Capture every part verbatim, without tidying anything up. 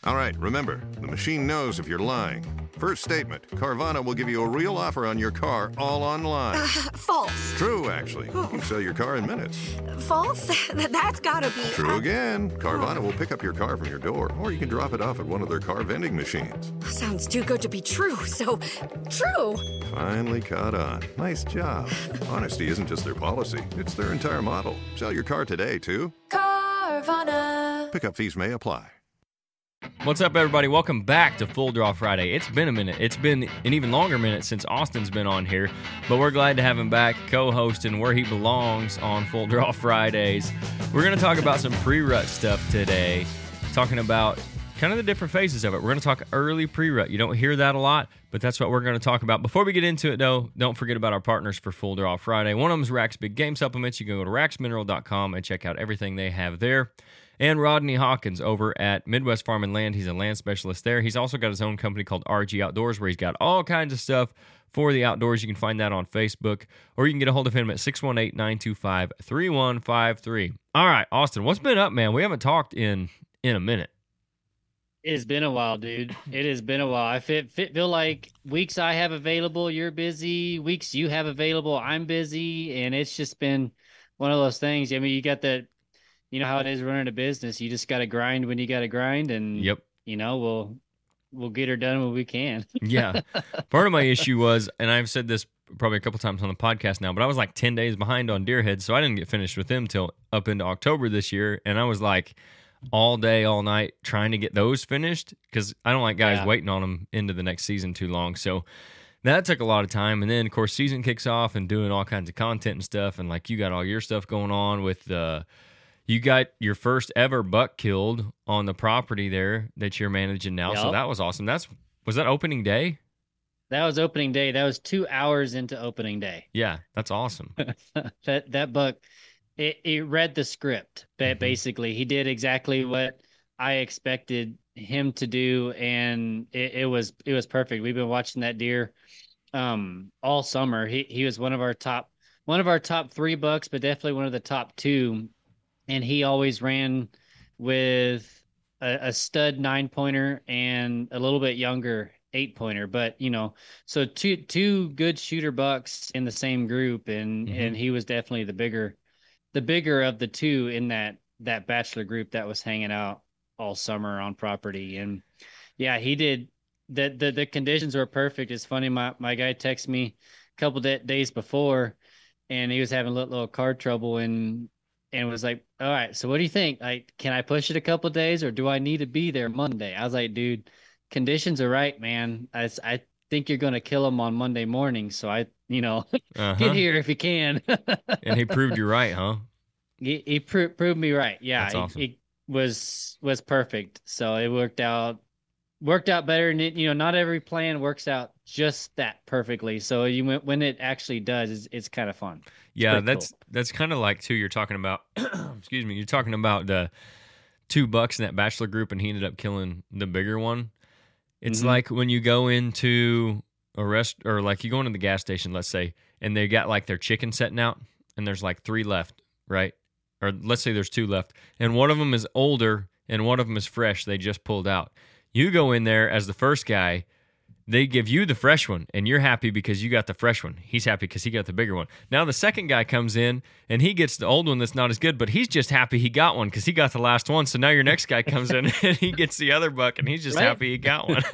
All right, remember, the machine knows if you're lying. First statement, Carvana will give you a real offer on your car all online. Uh, false. True, actually. You can sell your car in minutes. False? That's gotta be... True uh, again. Carvana will pick up your car from your door, or you can drop it off at one of their car vending machines. Sounds too good to be true, so... True! Finally caught on. Nice job. Honesty isn't just their policy, it's their entire model. Sell your car today, too. Carvana. Pickup fees may apply. What's up, everybody? Welcome back to Full Draw Friday. It's been a minute. It's been an even longer minute since Austin's been on here, but we're glad to have him back co-hosting where he belongs on Full Draw Fridays. We're going to talk about some pre-rut stuff today, talking about kind of the different phases of it. We're going to talk early pre-rut. You don't hear that a lot, but that's what we're going to talk about. Before we get into it, though, don't forget about our partners for Full Draw Friday. One of them is Rack's Big Game Supplements. You can go to rax mineral dot com and check out everything they have there. And Rodney Hawkins over at Midwest Farm and Land. He's a land specialist there. He's also got his own company called R G Outdoors, where he's got all kinds of stuff for the outdoors. You can find that on Facebook, or you can get a hold of him at six one eight, nine two five, three one five three. All right, Austin, what's been up, man? We haven't talked in in a minute. It has been a while, dude. It has been a while. I feel, feel like weeks I have available, you're busy. Weeks you have available, I'm busy. And it's just been one of those things. I mean, you got the, you know how it is running a business. You just got to grind when you got to grind. And, Yep. you know, we'll, we'll get her done when we can. Yeah. Part of my issue was, and I've said this probably a couple times on the podcast now, but I was like ten days behind on Deerhead. So I didn't get finished with them till up into October this year. And I was like, all day, all night, trying to get those finished because I don't like guys Yeah. waiting on them into the next season too long. So that took a lot of time. And then, of course, season kicks off and doing all kinds of content and stuff. And like you got all your stuff going on with uh, you got your first ever buck killed on the property there that you're managing now. So Yep. that was awesome. That's was that opening day? That was opening day. That was two hours into opening day. Yeah, that's awesome. that that buck, it, it read the script. But Mhm. basically, he did exactly what I expected him to do, and it, it was it was perfect. We've been watching that deer um, all summer. He he was one of our top one of our top three bucks, but definitely one of the top two. And he always ran with a, a stud nine pointer and a little bit younger eight pointer. But you know, so two two good shooter bucks in the same group, and Mhm. and he was definitely the bigger. the bigger of the two in that that bachelor group that was hanging out all summer on property. And yeah, he did the the, the conditions were perfect. It's funny, my my guy texted me a couple de- days before, and he was having a little, little car trouble, and and was like, all right, so what do you think? Like, can I push it a couple days, or do I need to be there Monday? I was like, dude, conditions are right, man. I, I think you're going to kill him on Monday morning. So I, you know, Uh-huh. get here if you can. And he proved you right, huh? He, he pro- proved me right. Yeah, That's it, awesome. it was was perfect. So it worked out worked out better. And it, you know, not every plan works out just that perfectly. So you when it actually does, it's, it's kind of fun. Yeah, pretty that's cool. that's kind of like too. You're talking about, excuse me. You're talking about the two bucks in that bachelor group, and he ended up killing the bigger one. It's Mhm. like when you go into a rest, or like you go into the gas station, let's say, and they got like their chicken setting out, and there's like three left, right? Or let's say there's two left, and one of them is older, and one of them is fresh. They just pulled out. You go in there as the first guy. They give you the fresh one, and you're happy because you got the fresh one. He's happy because he got the bigger one. Now the second guy comes in, and he gets the old one that's not as good, but he's just happy he got one because he got the last one. So now your next guy comes in, and he gets the other buck, and he's just Right. happy he got one.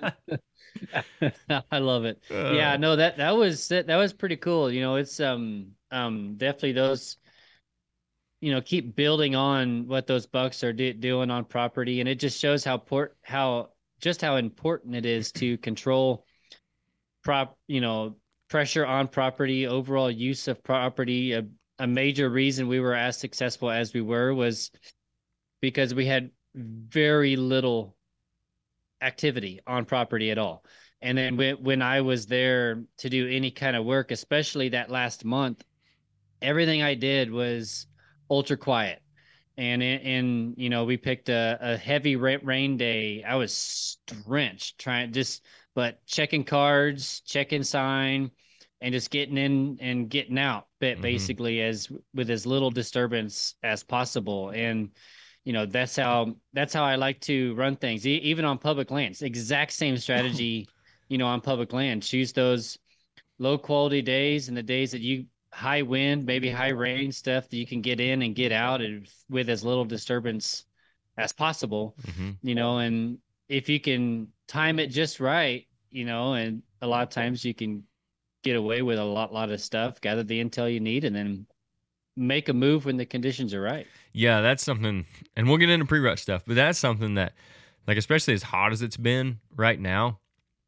I love it. Uh. Yeah, no, that that was that, that was pretty cool. You know, it's um um definitely those, you know, keep building on what those bucks are do, doing on property, and it just shows how port how just how important it is to control prop, you know, pressure on property, overall use of property. A, a major reason we were as successful as we were was because we had very little activity on property at all. And then when, when I was there to do any kind of work, especially that last month, everything I did was ultra quiet. And, and you know, we picked a, a heavy rain day. I was drenched trying just, but checking cards, checking sign, and just getting in and getting out, but Mhm. basically as with as little disturbance as possible. And you know, that's how that's how I like to run things, e- even on public lands. Exact same strategy, you know, on public land. Choose those low quality days and the days that you high wind, maybe high rain stuff that you can get in and get out and with as little disturbance as possible, Mm-hmm. you know, and if you can time it just right, you know, and a lot of times you can get away with a lot, lot of stuff, gather the intel you need, and then make a move when the conditions are right. Yeah, that's something, and we'll get into pre-rut stuff, but that's something that, like, especially as hot as it's been right now,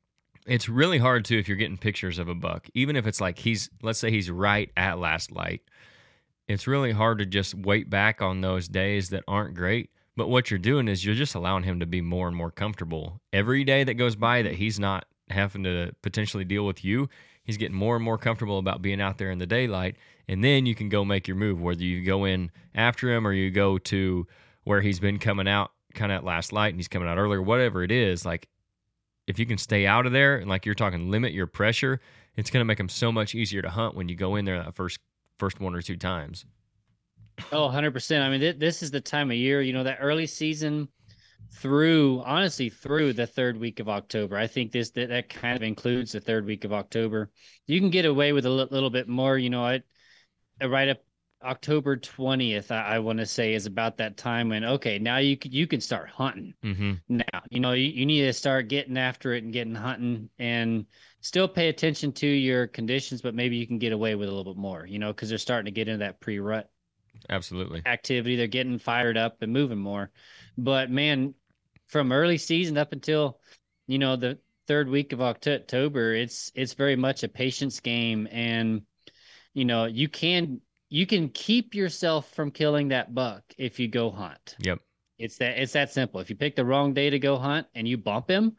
it's really hard to, if you're getting pictures of a buck, even if it's like he's, let's say he's right at last light, it's really hard to just wait back on those days that aren't great. But what you're doing is you're just allowing him to be more and more comfortable. Every day that goes by that he's not having to potentially deal with you, he's getting more and more comfortable about being out there in the daylight. And then you can go make your move, whether you go in after him or you go to where he's been coming out kind of at last light and he's coming out earlier, whatever it is. Like, if you can stay out of there and, like you're talking, limit your pressure, it's going to make him so much easier to hunt when you go in there that first first one or two times. Oh, one hundred percent. I mean, th- this is the time of year, you know, that early season through, honestly, through the third week of October. I think this that, that kind of includes the third week of October. You can get away with a li- little bit more, you know, I, right up October twentieth, I, I want to say, is about that time when, okay, now you can, you can start hunting. Mm-hmm. Now, you know, you, you need to start getting after it and getting hunting and still pay attention to your conditions, but maybe you can get away with a little bit more, you know, because they're starting to get into that pre-rut Absolutely. activity. They're getting fired up and moving more. But man, from early season up until, you know, the third week of October, it's it's very much a patience game. And, you know, you can you can keep yourself from killing that buck if you go hunt. Yep. It's that it's that simple. If you pick the wrong day to go hunt and you bump him,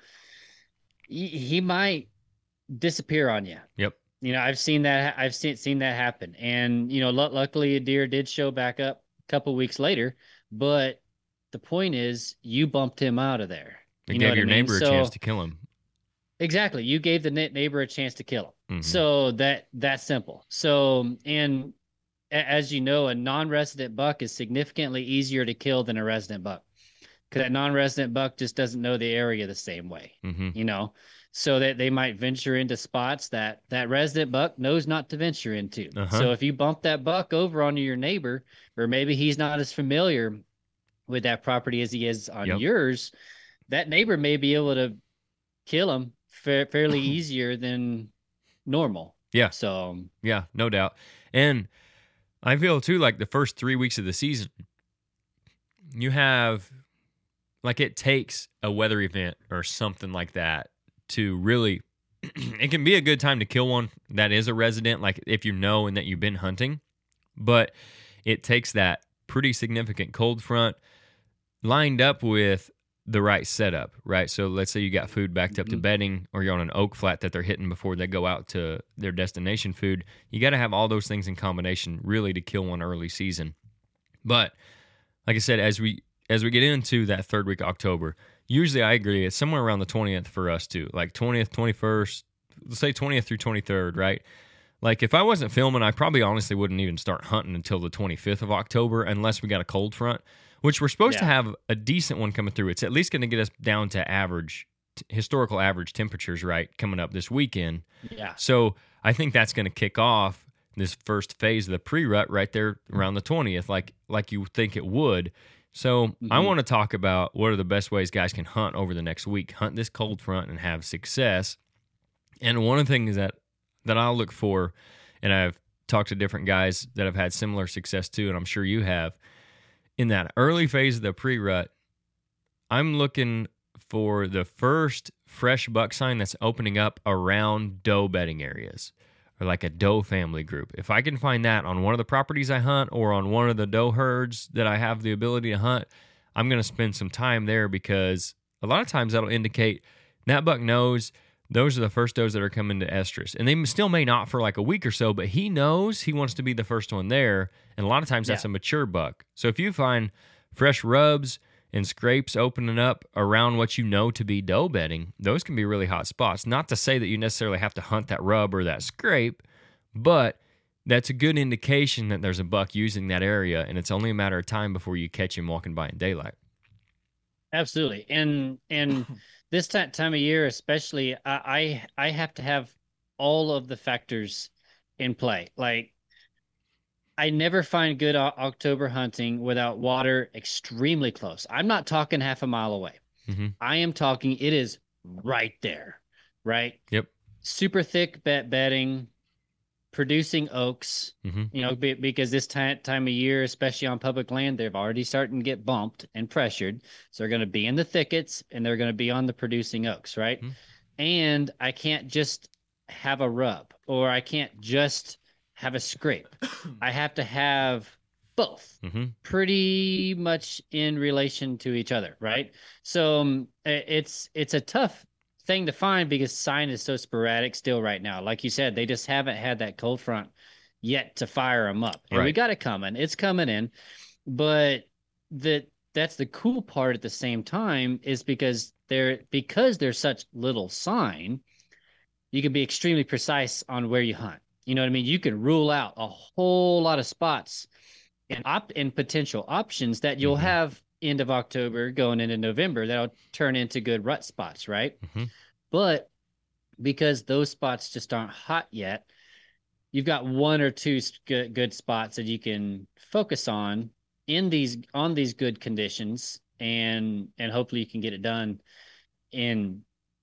he, he might disappear on you. Yep. You know, I've seen that. I've seen seen that happen, and you know, l- luckily a deer did show back up a couple weeks later. But the point is, you bumped him out of there. It You know gave what your I mean? neighbor a So- chance to kill him. Exactly, you gave the ne- neighbor a chance to kill him. Mhm. So that that's simple. So, and a- as you know, a non-resident buck is significantly easier to kill than a resident buck, because that non-resident buck just doesn't know the area the same way. Mm-hmm. You know, so that they might venture into spots that that resident buck knows not to venture into. Uh-huh. So if you bump that buck over onto your neighbor, or maybe he's not as familiar with that property as he is on Yep. yours, that neighbor may be able to kill him fa- fairly easier than normal. Yeah. So Yeah, no doubt. And I feel too like the first three weeks of the season, you have, like, it takes a weather event or something like that to really, it can be a good time to kill one that is a resident, like if you know and that you've been hunting, but it takes that pretty significant cold front lined up with the right setup, right? So let's say you got food backed up to Mhm. bedding, or you're on an oak flat that they're hitting before they go out to their destination food. You got to have all those things in combination really to kill one early season. But like I said, as we as we get into that third week of October, usually I agree it's somewhere around the twentieth for us too, like twentieth, twenty-first, let's say twentieth through twenty-third, right? Like if I wasn't filming, I probably honestly wouldn't even start hunting until the twenty-fifth of October unless we got a cold front, which we're supposed to Yeah. have a decent one coming through. It's at least going to get us down to average, t- historical average temperatures, right, coming up this weekend. yeah, So I think that's going to kick off this first phase of the pre-rut right there around the twentieth, like like you think it would. So I Mhm. want to talk about what are the best ways guys can hunt over the next week, hunt this cold front and have success. And one of the things that that I'll look for, and I've talked to different guys that have had similar success too, and I'm sure you have, in that early phase of the pre-rut, I'm looking for the first fresh buck sign that's opening up around doe bedding areas, or like a doe family group. If I can find that on one of the properties I hunt or on one of the doe herds that I have the ability to hunt, I'm going to spend some time there, because a lot of times that'll indicate that buck knows those are the first does that are coming to estrus. And they still may not for like a week or so, but he knows he wants to be the first one there. And a lot of times that's Yeah. a mature buck. So if you find fresh rubs and scrapes opening up around what you know to be doe bedding, those can be really hot spots. Not to say that you necessarily have to hunt that rub or that scrape, but that's a good indication that there's a buck using that area, and it's only a matter of time before you catch him walking by in daylight. Absolutely. And and this time time of year, especially, I I, I have to have all of the factors in play. Like, I never find good o- October hunting without water extremely close. I'm not talking half a mile away. Mm-hmm. I am talking, it is right there, right? Yep. Super thick bet bedding, producing oaks, Mm-hmm. you know, be, because this time time of year, especially on public land, they're already starting to get bumped and pressured. So they're going to be in the thickets and they're going to be on the producing oaks, right? Mm-hmm. And I can't just have a rub, or I can't just have a scrape. I have to have both Mm-hmm. pretty much in relation to each other, right? So um, i- it's it's a tough thing to find because sign is so sporadic still right now. Like you said, they just haven't had that cold front yet to fire them up, and we Right. got it coming. It's coming in, but that that's the cool part at the same time is because they're because there's such little sign, you can be extremely precise on where you hunt. You know what I mean? You can rule out a whole lot of spots and op and potential options that you'll Mhm. have end of October going into November that'll turn into good rut spots, right? Mm-hmm. But because those spots just aren't hot yet, you've got one or two s- good, good spots that you can focus on in these on these good conditions, and and hopefully you can get it done in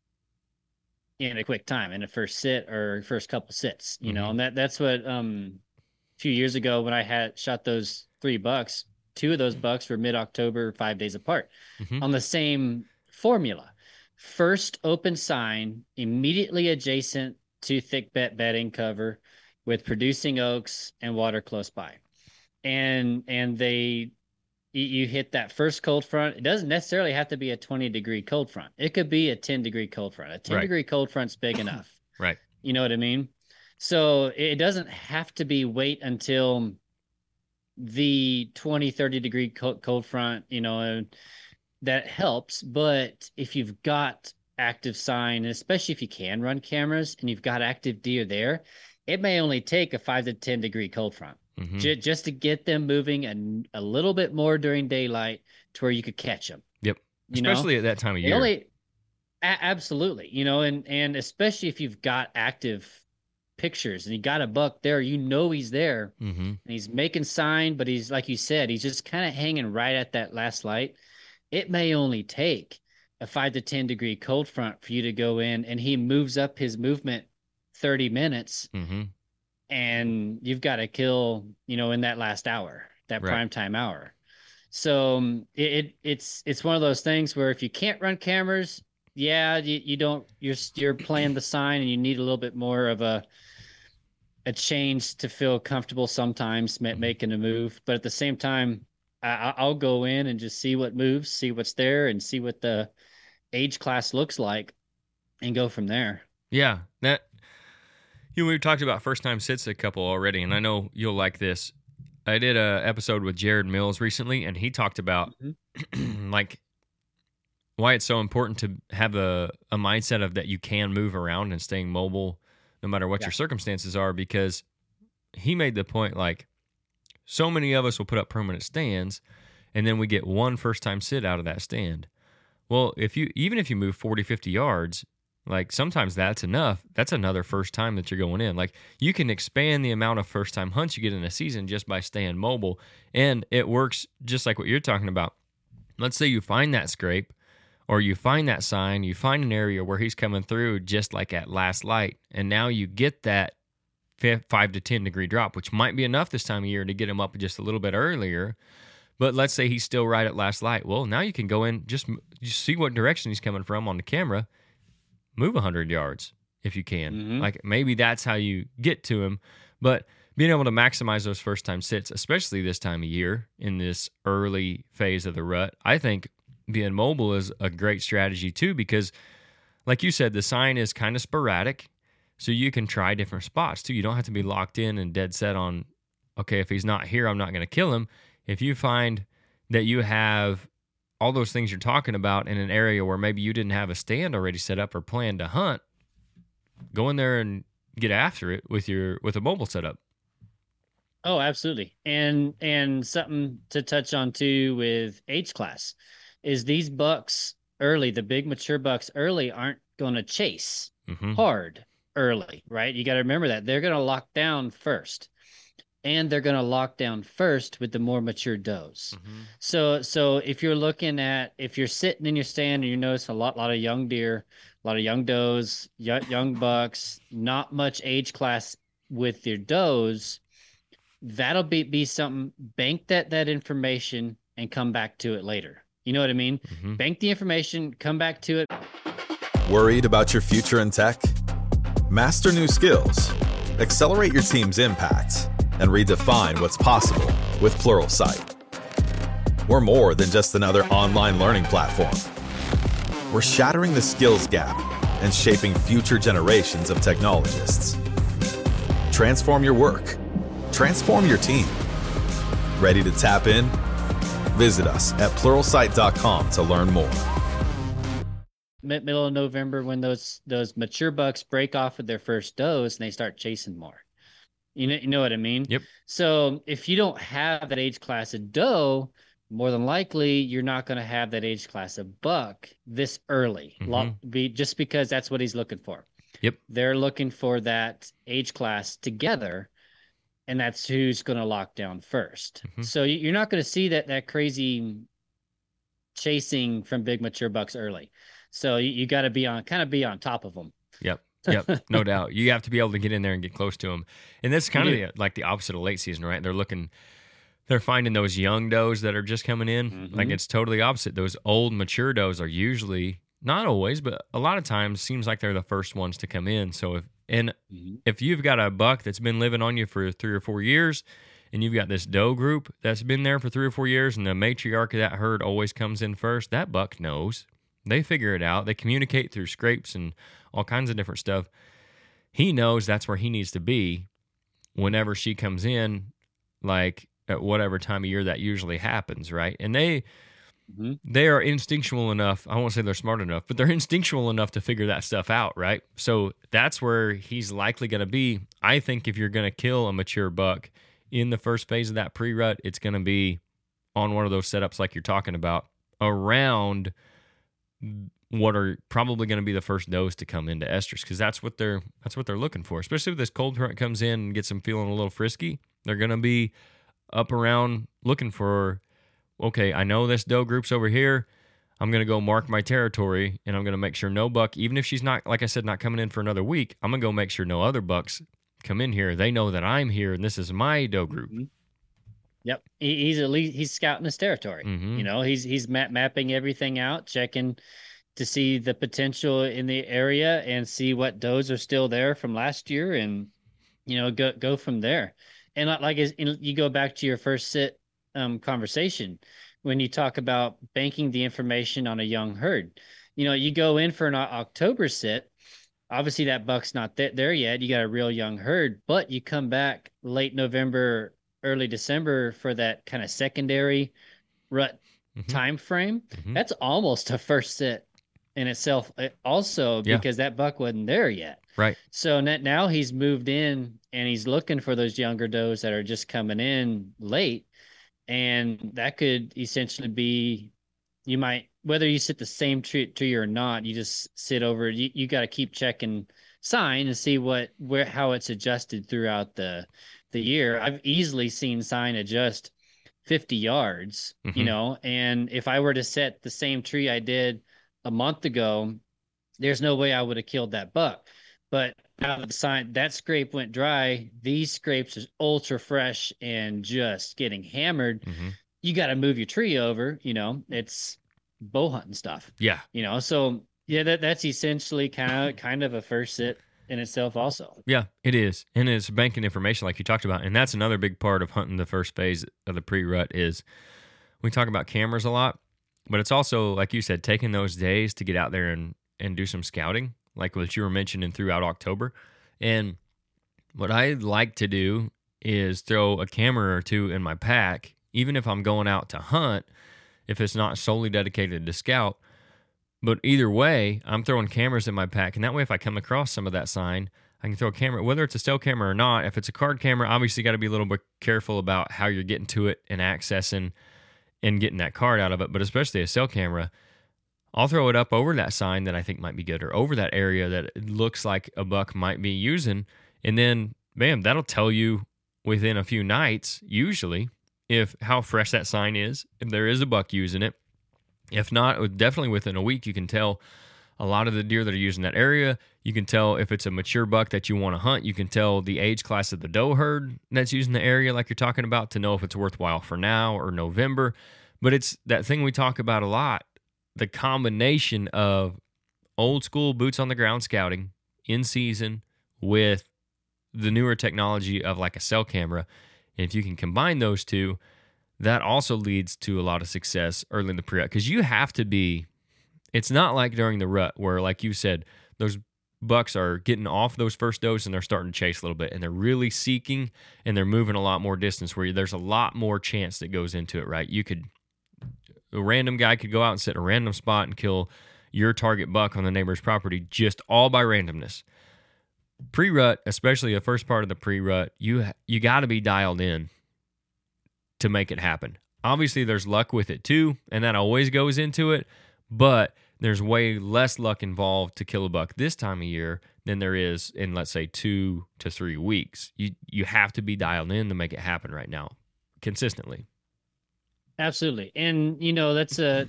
in a quick time in the first sit or first couple sits, you know. Mhm. And that that's what um a few years ago when I had shot those three bucks, two of those bucks were mid-October, five days apart Mhm. on the same formula. First open sign immediately adjacent to thick bet bedding cover with producing oaks and water close by. And and they you, you hit that first cold front. It doesn't necessarily have to be a twenty degree cold front. It could be a ten degree cold front. A ten Right. degree cold front's big enough. Right. You know what I mean? So it doesn't have to be wait until the twenty, thirty degree cold, cold front, you know, and that helps. But if you've got active sign, and especially if you can run cameras and you've got active deer there, it may only take a five to ten degree cold front Mm-hmm. ju- just to get them moving and a little bit more during daylight to where you could catch them. Yep. You know? Especially at that time of They year. only, a- absolutely, you know, and and especially if you've got active pictures and you got a buck there, you know he's there Mm-hmm. and he's making sign, but he's like you said, he's just kind of hanging right at that last light. It may only take a five to ten degree cold front for you to go in, and he moves up his movement thirty minutes, Mm-hmm. and you've got to kill, you know, in that last hour, that Right. prime time hour. So um, it, it it's it's one of those things where if you can't run cameras, yeah, you, you don't you're you're playing the sign, and you need a little bit more of a a change to feel comfortable sometimes ma- making a move. But at the same time, I, I- I'll go in and just see what moves, see what's there, and see what the age class looks like, and go from there. Yeah, that you know, we talked about first time sits a couple already, and I know you'll like this. I did a episode with Jared Mills recently, and he talked about like why it's so important to have a, a mindset of that you can move around and staying mobile no matter what Yeah. your circumstances are, because he made the point like so many of us will put up permanent stands and then we get one first time sit out of that stand. Well, if you even if you move forty, fifty yards, like sometimes that's enough. That's another first time that you're going in. Like you can expand the amount of first time hunts you get in a season just by staying mobile. And it works just like what you're talking about. Let's say you find that scrape or you find that sign, you find an area where he's coming through just like at last light. And now you get that five to ten degree drop, which might be enough this time of year to get him up just a little bit earlier. But let's say he's still right at last light. Well, now you can go in, just, just see what direction he's coming from on the camera, move one hundred yards if you can. Mhm. Like maybe that's how you get to him. But being able to maximize those first time sits, especially this time of year in this early phase of the rut, I think being mobile is a great strategy too, because like you said, the sign is kind of sporadic. So you can try different spots too. You don't have to be locked in and dead set on, okay, if he's not here, I'm not going to kill him. If you find that you have all those things you're talking about in an area where maybe you didn't have a stand already set up or planned to hunt, go in there and get after it with your with a mobile setup. Oh, absolutely. And and something to touch on too with age class is these bucks early, the big mature bucks early aren't going to chase Mm-hmm. hard early, right? You got to remember that they're going to lock down first. And they're going to lock down first with the more mature does. Mm-hmm. So so if you're looking at if you're sitting in your stand and you notice a lot lot of young deer, a lot of young does, young, young bucks, not much age class with your does, that'll be be something. Bank that that information and come back to it later. You know what I mean? Mm-hmm. Bank the information, come back to it. Worried about your future in tech? Master new skills, accelerate your team's impact, and redefine what's possible with Pluralsight. We're more than just another online learning platform. We're shattering the skills gap and shaping future generations of technologists. Transform your work. Transform your team. Ready to tap in? Visit us at pluralsight dot com to learn more. Middle of November when those those mature bucks break off with their first does and they start chasing more. You know, you know what I mean? Yep. So if you don't have that age class of doe, more than likely you're not going to have that age class of buck this early. Mhm. Lo- be, just because that's what he's looking for. Yep. They're looking for that age class together, and that's who's going to lock down first. Mhm. So you- you're not going to see that that crazy chasing from big mature bucks early. So you, you got to be on kind of be on top of them. Yep. Yep. No doubt. You have to be able to get in there and get close to them. And that's kind of Yeah. the, like the opposite of late season, right? They're looking, they're finding those young does that are just coming in. Mhm. Like it's totally opposite. Those old mature does are usually, not always, but a lot of times seems like they're the first ones to come in. So if, and Mhm. if you've got a buck that's been living on you for three or four years, and you've got this doe group that's been there for three or four years, and the matriarch of that herd always comes in first, that buck knows. They figure it out. They communicate through scrapes and all kinds of different stuff. He knows that's where he needs to be whenever she comes in, like at whatever time of year that usually happens, right? And they Mhm. they are instinctual enough. I won't say they're smart enough, but they're instinctual enough to figure that stuff out, right? So that's where he's likely going to be. I think if you're going to kill a mature buck in the first phase of that pre-rut, it's going to be on one of those setups like you're talking about around what are probably going to be the first does to come into estrus, because that's what they're that's what they're looking for. Especially if this cold front comes in and gets them feeling a little frisky, they're going to be up around looking for, okay, I know this doe group's over here. I'm going to go mark my territory, and I'm going to make sure no buck, even if she's not, like I said, not coming in for another week, I'm going to go make sure no other bucks come in here. They know that I'm here, and this is my doe group. Mhm. Yep, he, he's at least he's scouting his territory. Mhm. You know, he's he's map, mapping everything out, checking to see the potential in the area and see what does are still there from last year, and you know, go go from there. And like, like is you go back to your first sit um, conversation when you talk about banking the information on a young herd. You know, you go in for an O- October sit. Obviously, that buck's not th- there yet. You got a real young herd, but you come back late November, early December for that kind of secondary rut Mhm. time frame. Mhm. That's almost a first sit in itself, uh, also Yeah. because that buck wasn't there yet. Right. So net- now he's moved in and he's looking for those younger does that are just coming in late, and that could essentially be, you might, whether you sit the same tree, tree or not, you just sit over. You, you got to keep checking sign and see what where how it's adjusted throughout the the year. I've easily seen sign adjust fifty yards, you Mhm. know, and if I were to set the same tree I did a month ago, there's no way I would have killed that buck. But now that the sign that scrape went dry, these scrapes is ultra fresh and just getting hammered. Mhm. You got to move your tree over, you know, it's bow hunting stuff, Yeah. you know. So yeah, that that's essentially kind of kind of a first sit in itself also. Yeah, it is. And it's banking information like you talked about. And that's another big part of hunting the first phase of the pre-rut is we talk about cameras a lot, but it's also, like you said, taking those days to get out there and, and do some scouting, like what you were mentioning throughout October. And what I like to do is throw a camera or two in my pack, even if I'm going out to hunt, if it's not solely dedicated to scout. But either way, I'm throwing cameras in my pack, and that way if I come across some of that sign, I can throw a camera, whether it's a still camera or not. If it's a card camera, obviously got to be a little bit careful about how you're getting to it and accessing and getting that card out of it. But especially a cell camera, I'll throw it up over that sign that I think might be good, or over that area that it looks like a buck might be using. And then, bam, that'll tell you within a few nights, usually, if how fresh that sign is, if there is a buck using it. If not, definitely within a week, you can tell a lot of the deer that are using that area. You can tell if it's a mature buck that you want to hunt. You can tell the age class of the doe herd that's using the area like you're talking about to know if it's worthwhile for now or November. But it's that thing we talk about a lot, the combination of old school boots on the ground scouting in season with the newer technology of like a cell camera. And if you can combine those two, that also leads to a lot of success early in the pre-rut, because you have to be, it's not like during the rut where, like you said, those bucks are getting off those first does and they're starting to chase a little bit and they're really seeking and they're moving a lot more distance, where there's a lot more chance that goes into it, right? You could, a random guy could go out and sit in a random spot and kill your target buck on the neighbor's property just all by randomness. Pre-rut, especially the first part of the pre-rut, you you got to be dialed in to make it happen. Obviously, there's luck with it too, and that always goes into it, but there's way less luck involved to kill a buck this time of year than there is in, let's say, two to three weeks. You you have to be dialed in to make it happen right now, consistently. Absolutely. And, you know, that's a,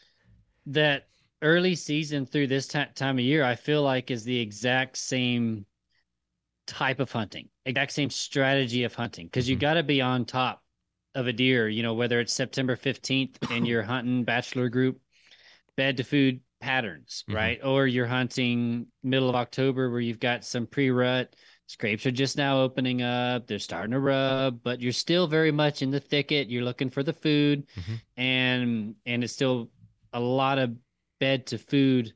that early season through this t- time of year, I feel like is the exact same type of hunting, exact same strategy of hunting, because you got to be on top of a deer, you know, whether it's September fifteenth and you're hunting bachelor group bed to food patterns, mm-hmm. right? Or you're hunting middle of October where you've got some pre-rut, scrapes are just now opening up, they're starting to rub, but you're still very much in the thicket, you're looking for the food, mm-hmm. and and it's still a lot of bed to food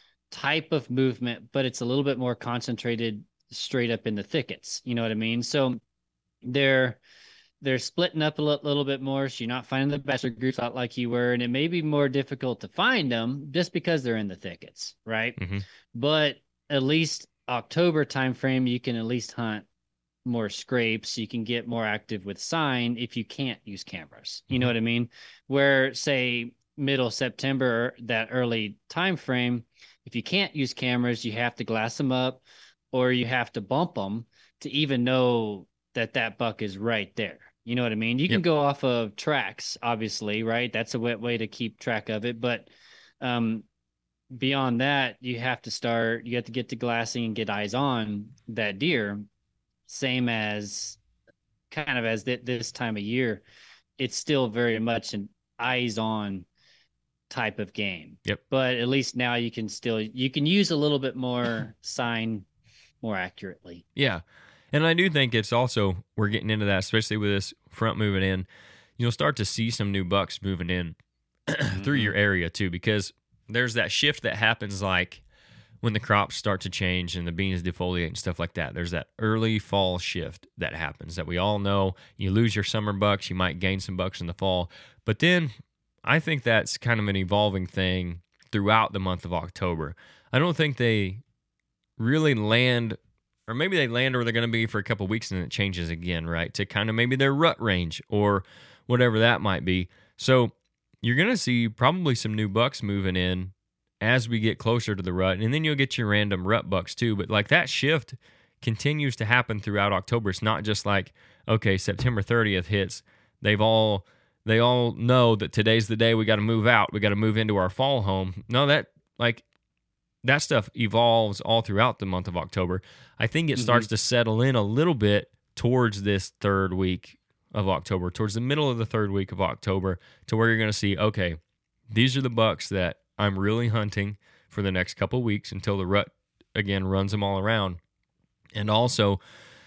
type of movement, but it's a little bit more concentrated straight up in the thickets. You know what I mean? So they're they're splitting up a l- little bit more. So you're not finding the bachelor groups out like you were, and it may be more difficult to find them just because they're in the thickets, right? Mm-hmm. But at least October timeframe, you can at least hunt more scrapes. You can get more active with sign if you can't use cameras. You mm-hmm. know what I mean? Where say middle September, that early time frame, if you can't use cameras, you have to glass them up or you have to bump them to even know that that buck is right there. You know what I mean? You can yep. go off of tracks, obviously, right? That's a wet way to keep track of it. But um, beyond that, you have to start, you have to get to glassing and get eyes on that deer. Same as kind of as th- this time of year, it's still very much an eyes on type of game. Yep. But at least now you can still, you can use a little bit more sign more accurately. Yeah. And I do think it's also, we're getting into that, especially with this front moving in, you'll start to see some new bucks moving in through your area too, because there's that shift that happens like when the crops start to change and the beans defoliate and stuff like that. There's that early fall shift that happens that we all know. You lose your summer bucks, you might gain some bucks in the fall. But then I think that's kind of an evolving thing throughout the month of October. I don't think they really land, or maybe they land where they're going to be for a couple of weeks and then it changes again, right? To kind of maybe their rut range or whatever that might be. So you're going to see probably some new bucks moving in as we get closer to the rut. And then you'll get your random rut bucks too. But like that shift continues to happen throughout October. It's not just like, okay, September thirtieth hits. They've all, they all know that today's the day we got to move out. We got to move into our fall home. No, that like, that stuff evolves all throughout the month of October. I think it starts mm-hmm. to settle in a little bit towards this third week of October, towards the middle of the third week of October, to where you're going to see, okay, these are the bucks that I'm really hunting for the next couple weeks until the rut, again, runs them all around. And also,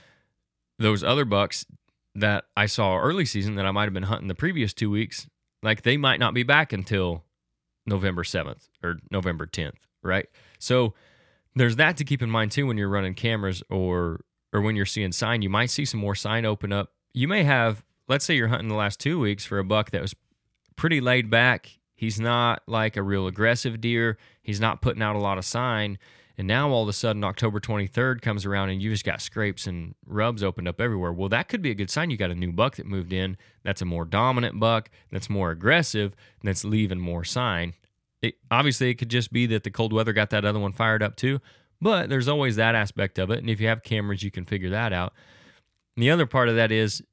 those other bucks that I saw early season that I might have been hunting the previous two weeks, like they might not be back until November seventh or November tenth. Right? So there's that to keep in mind too when you're running cameras or or when you're seeing sign. You might see some more sign open up. You may have, let's say you're hunting the last two weeks for a buck that was pretty laid back. He's not like a real aggressive deer. He's not putting out a lot of sign. And now all of a sudden October twenty-third comes around and you just got scrapes and rubs opened up everywhere. Well, that could be a good sign you got a new buck that moved in. That's a more dominant buck, that's more aggressive, that's leaving more sign. It, obviously, it could just be that the cold weather got that other one fired up too, but there's always that aspect of it. And if you have cameras, you can figure that out. And the other part of that is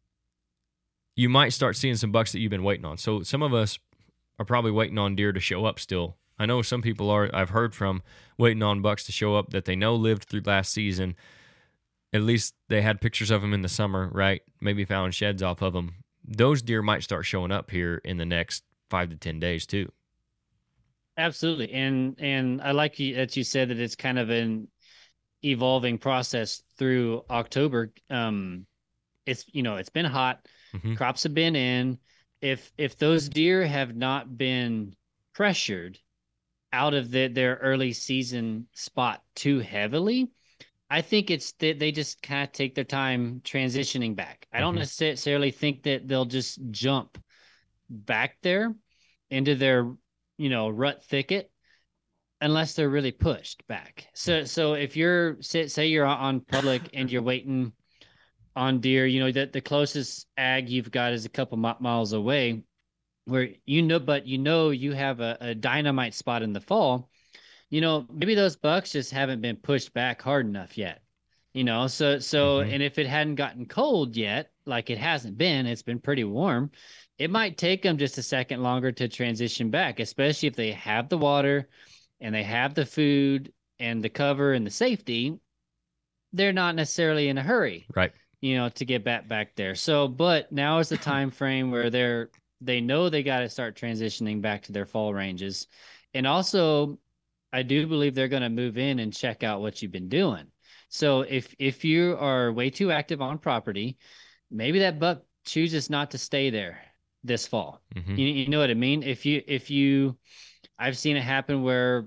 you might start seeing some bucks that you've been waiting on. So some of us are probably waiting on deer to show up still. I know some people are, I've heard from, waiting on bucks to show up that they know lived through last season. At least they had pictures of them in the summer, right? Maybe found sheds off of them. Those deer might start showing up here in the next five to ten days too. Absolutely. And and I like you, that you said that it's kind of an evolving process through October. Um, it's, you know, it's been hot. Mm-hmm. Crops have been in. If if those deer have not been pressured out of the, their early season spot too heavily, I think it's that they just kind of take their time transitioning back. I don't Mm-hmm. necessarily think that they'll just jump back there into their, you know, rut thicket unless they're really pushed back. So, so if you're say, say you're on public and you're waiting on deer, you know, that the closest ag you've got is a couple mi- miles away, where you know, but you know you have a, a dynamite spot in the fall. You know, maybe those bucks just haven't been pushed back hard enough yet. You know, so so Mhm. and if it hadn't gotten cold yet, like it hasn't been, it's been pretty warm. It might take them just a second longer to transition back, especially if they have the water and they have the food and the cover and the safety. They're not necessarily in a hurry, Right. you know, to get back back there. So, but now is the time frame where they're they know they got to start transitioning back to their fall ranges. And also, I do believe they're going to move in and check out what you've been doing. So if if you are way too active on property, maybe that buck chooses not to stay there this fall. Mhm. You, you know what I mean? If you if you I've seen it happen where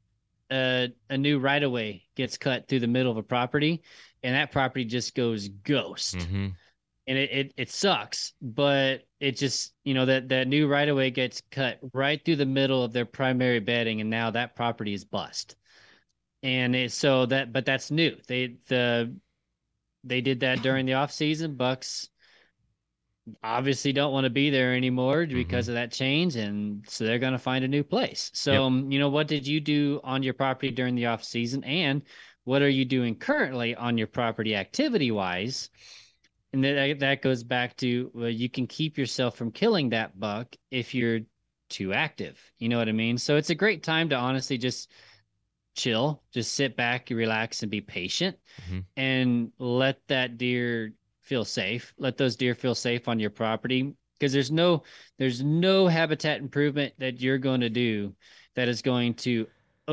a, a new right of way gets cut through the middle of a property and that property just goes ghost. Mhm. And it, it it sucks, but it just, you know, that that new right of way gets cut right through the middle of their primary bedding, and now that property is bust. And it's so that, but that's new. They the they did that during the off season. Bucks obviously don't want to be there anymore because of that change, and so they're going to find a new place. So, Yep. um, you know, what did you do on your property during the off season, and what are you doing currently on your property activity wise? And that that goes back to, well, you can keep yourself from killing that buck if you're too active. You know what I mean? So it's a great time to honestly just chill, just sit back, relax, and be patient, Mhm. and let that deer feel safe. Let those deer feel safe on your property, because there's no there's no habitat improvement that you're going to do that is going to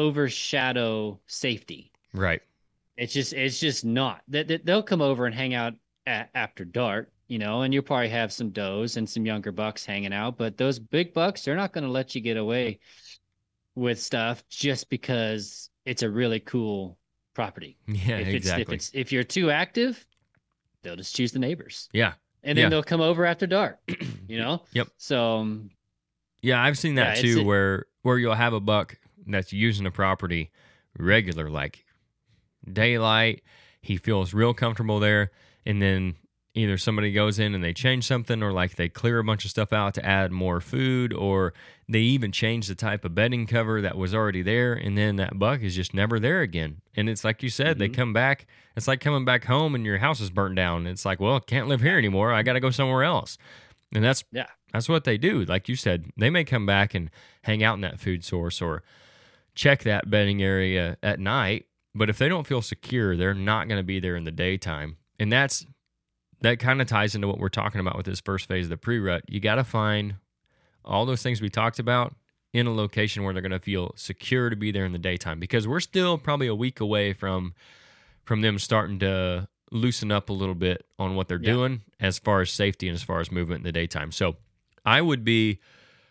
overshadow safety. Right. It's just it's just not. That they, they'll come over and hang out a- after dark, you know, and you'll probably have some does and some younger bucks hanging out. But those big bucks, they're not going to let you get away with stuff just because it's a really cool property. Yeah, if it's, exactly. If it's if you're too active, they'll just choose the neighbors, Yeah. and then Yeah. they'll come over after dark. You know. Yep. So um, Yeah, I've seen that Yeah, it's too, a- where where you'll have a buck that's using a property regular, like daylight. He feels real comfortable there, and then either somebody goes in and they change something, or like they clear a bunch of stuff out to add more food, or they even change the type of bedding cover that was already there, and then that buck is just never there again. And it's like you said, they Mhm. come back. It's like coming back home and your house is burnt down. It's like, well, can't live here anymore. I got to go somewhere else. And that's yeah. that's what they do. Like you said, they may come back and hang out in that food source or check that bedding area at night. But if they don't feel secure, they're not going to be there in the daytime. And that's that kind of ties into what we're talking about with this first phase of the pre-rut. You got to find all those things we talked about in a location where they're going to feel secure to be there in the daytime, because we're still probably a week away from from them starting to loosen up a little bit on what they're Yeah. doing as far as safety and as far as movement in the daytime. So I would be,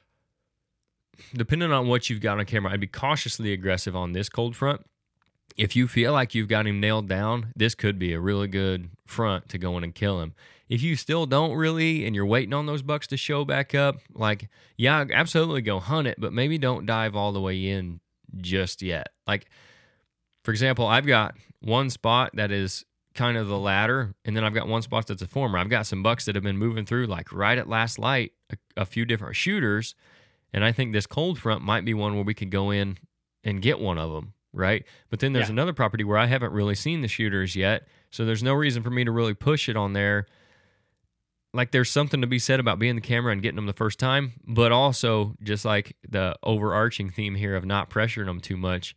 depending on what you've got on camera, I'd be cautiously aggressive on this cold front. If you feel like you've got him nailed down, this could be a really good front to go in and kill him. If you still don't really, and you're waiting on those bucks to show back up, like, yeah, absolutely go hunt it, but maybe don't dive all the way in just yet. Like, for example, I've got one spot that is kind of the latter, and then I've got one spot that's a former. I've got some bucks that have been moving through like right at last light, a, a few different shooters, and I think this cold front might be one where we could go in and get one of them, right? But then there's Yeah. another property where I haven't really seen the shooters yet, so there's no reason for me to really push it on there. Like there's something to be said about being the camera and getting them the first time, but also just like the overarching theme here of not pressuring them too much.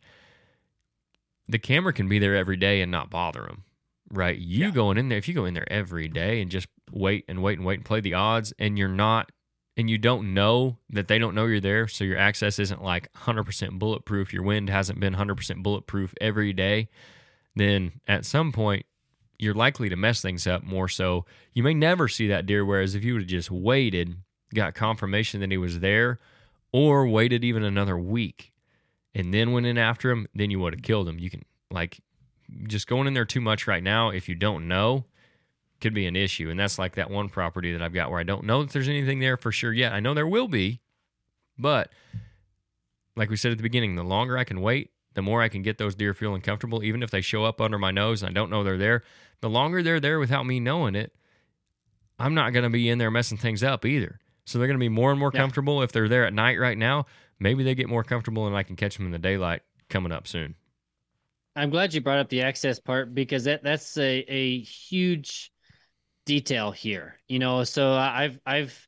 The camera can be there every day and not bother them, right? You Yeah. going in there, if you go in there every day and just wait and wait and wait and play the odds, and you're not, and you don't know that they don't know you're there, so your access isn't like one hundred percent bulletproof, your wind hasn't been one hundred percent bulletproof every day, then at some point you're likely to mess things up more so. You may never see that deer, whereas if you would have just waited, got confirmation that he was there, or waited even another week and then went in after him, then you would have killed him. You can, like, just going in there too much right now, if you don't know, could be an issue. And that's like that one property that I've got where I don't know that there's anything there for sure yet. I know there will be, but like we said at the beginning, the longer I can wait, the more I can get those deer feeling comfortable. Even if they show up under my nose and I don't know they're there, the longer they're there without me knowing it, I'm not going to be in there messing things up either. So they're going to be more and more Yeah. comfortable. If they're there at night right now, maybe they get more comfortable and I can catch them in the daylight coming up soon. I'm glad you brought up the access part, because that that's a, a huge detail here. You know, so I've I've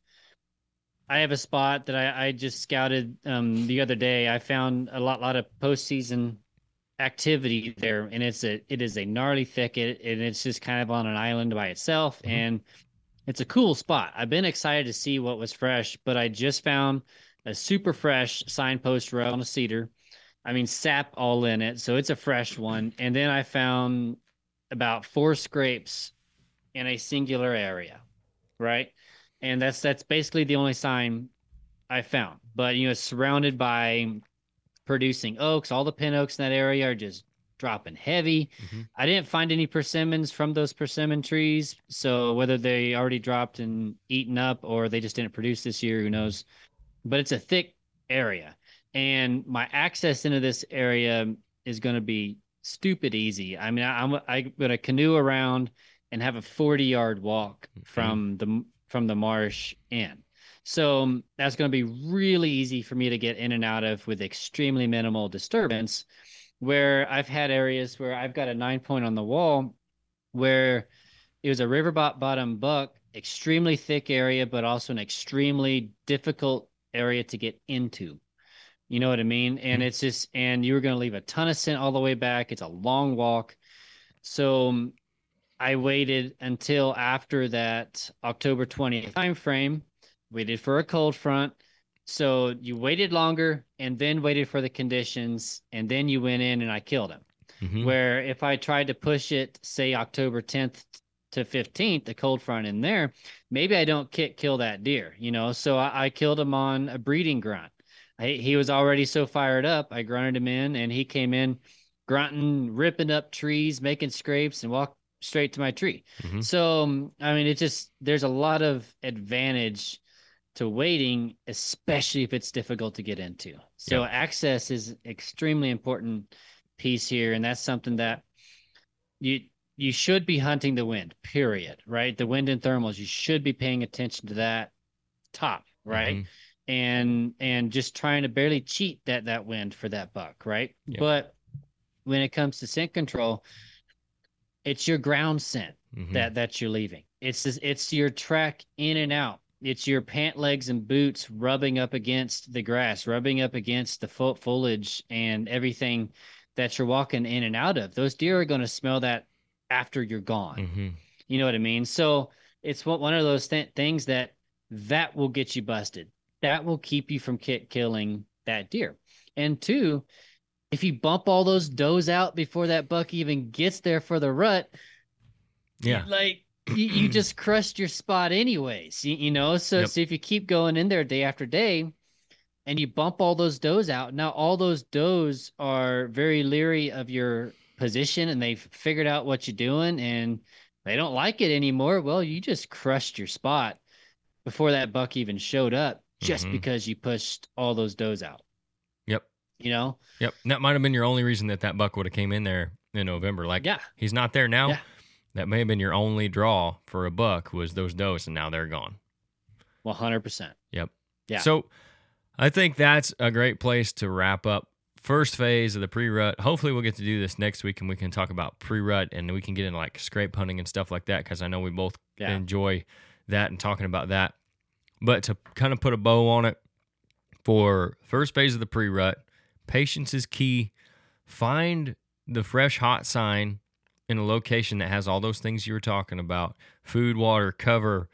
I have a spot that I, I just scouted um, the other day. I found a lot lot of postseason activity there, and it's a it is a gnarly thicket, and it's just kind of on an island by itself, Mhm. and it's a cool spot. I've been excited to see what was fresh, but I just found a super fresh signpost row on a cedar. I mean, sap all in it, so it's a fresh one. And then I found about four scrapes in a singular area, right? And that's that's basically the only sign I found. But you know, it's surrounded by producing oaks. All the pin oaks in that area are just dropping heavy. Mhm. I didn't find any persimmons from those persimmon trees, so whether they already dropped and eaten up or they just didn't produce this year, who knows? But it's a thick area, and my access into this area is going to be stupid easy. I mean, I, I'm I'm going to canoe around and have a forty yard walk from the from the marsh in. So um, that's going to be really easy for me to get in and out of with extremely minimal disturbance. Where I've had areas where I've got a nine point on the wall where it was a river bot- bottom buck, extremely thick area, but also an extremely difficult area to get into. You know what I mean? And it's just, and you were going to leave a ton of scent all the way back. It's a long walk. So um, I waited until after that October twentieth time frame, waited for a cold front. So you waited longer and then waited for the conditions, and then you went in and I killed him. Mhm. Where if I tried to push it, say October tenth to fifteenth, the cold front in there, maybe I don't ki- kill that deer, you know? So I, I killed him on a breeding grunt. I, he was already so fired up. I grunted him in, and he came in grunting, ripping up trees, making scrapes, and walked straight to my tree. Mhm. So, um, I mean, it just, there's a lot of advantage to waiting, especially if it's difficult to get into. So Yeah. access is extremely important piece here, and that's something that you you should be hunting the wind, period, right? The wind and thermals, you should be paying attention to that top, right? Mhm. And and just trying to barely cheat that that wind for that buck, right? Yep. But when it comes to scent control, it's your ground scent Mhm. that that you're leaving. It's just, it's your track in and out. It's your pant legs and boots rubbing up against the grass, rubbing up against the fo- foliage and everything that you're walking in and out of. Those deer are going to smell that after you're gone. Mhm. You know what I mean? So it's one one of those th- things that that will get you busted. That will keep you from ki- killing that deer. And two, if you bump all those does out before that buck even gets there for the rut, Yeah. like you, you just crushed your spot anyways, you, you know? So, Yep. so if you keep going in there day after day and you bump all those does out, now all those does are very leery of your position, and they've figured out what you're doing, and they don't like it anymore. Well, you just crushed your spot before that buck even showed up, just Mhm. because you pushed all those does out. Yep. you know? Yep. And that might have been your only reason that that buck would have came in there in November. Like, Yeah. he's not there now. Yeah. That may have been your only draw for a buck was those does, and now they're gone. one hundred percent. Yep. Yeah. So I think that's a great place to wrap up first phase of the pre-rut. Hopefully we'll get to do this next week and we can talk about pre-rut and we can get into like scrape hunting and stuff like that because I know we both Yeah. enjoy that and talking about that. But to kind of put a bow on it, for first phase of the pre-rut, patience is key. Find the fresh hot sign in a location that has all those things you were talking about: food, water, cover.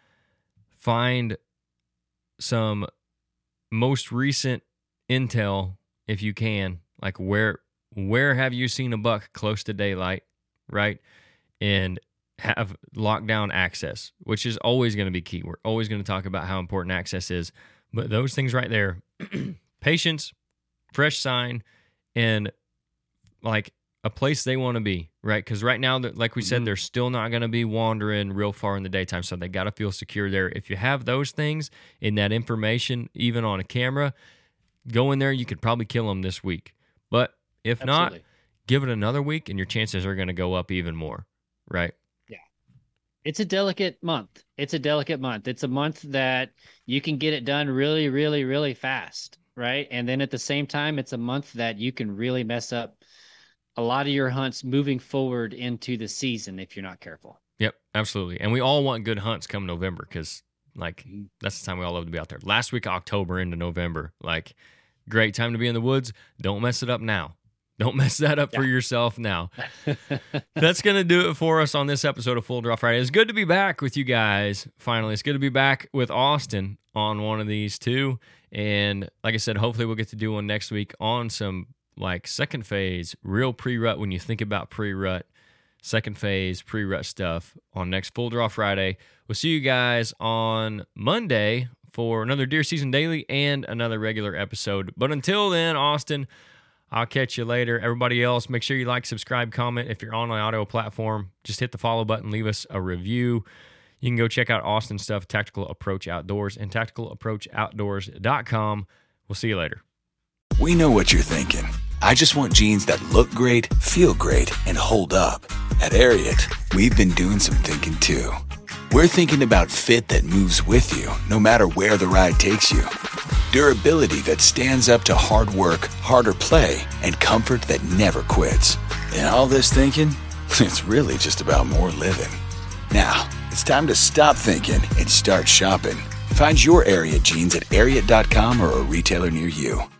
Find some most recent intel if you can, like where where have you seen a buck close to daylight, right? And have lockdown access, which is always going to be key. We're always going to talk about how important access is, but those things right there, patience, fresh sign, and like a place they want to be, right? Because right now, like we said, Mm-hmm. they're still not going to be wandering real far in the daytime, so they got to feel secure there. If you have those things in that information, even on a camera, go in there, you could probably kill them this week. But if Absolutely. not, give it another week, and your chances are going to go up even more, right? It's a delicate month. It's a delicate month. It's a month that you can get it done really, really, really fast, right? And then at the same time, it's a month that you can really mess up a lot of your hunts moving forward into the season if you're not careful. Yep, absolutely. And we all want good hunts come November because, like, Mm-hmm. that's the time we all love to be out there. Last week, October into November, like, great time to be in the woods. Don't mess it up now. Don't mess that up for Yeah. yourself now. That's going to do it for us on this episode of Full Draw Friday. It's good to be back with you guys, finally. It's good to be back with Austin on one of these, too. And like I said, hopefully we'll get to do one next week on some, like, second phase, real pre-rut when you think about pre-rut, second phase, pre-rut stuff on next Full Draw Friday. We'll see you guys on Monday for another Deer Season Daily and another regular episode. But until then, Austin, I'll catch you later. Everybody else, make sure you like, subscribe, comment. If you're on an audio platform, just hit the follow button, leave us a review. You can go check out Austin's stuff, Tactical Approach Outdoors, and tactical approach outdoors dot com. We'll see you later. We know what you're thinking. I just want jeans that look great, feel great, and hold up. At Ariat, we've been doing some thinking too. We're thinking about fit that moves with you, no matter where the ride takes you. Durability that stands up to hard work, harder play, and comfort that never quits. And all this thinking, it's really just about more living. Now, it's time to stop thinking and start shopping. Find your Ariat jeans at ariat dot com or a retailer near you.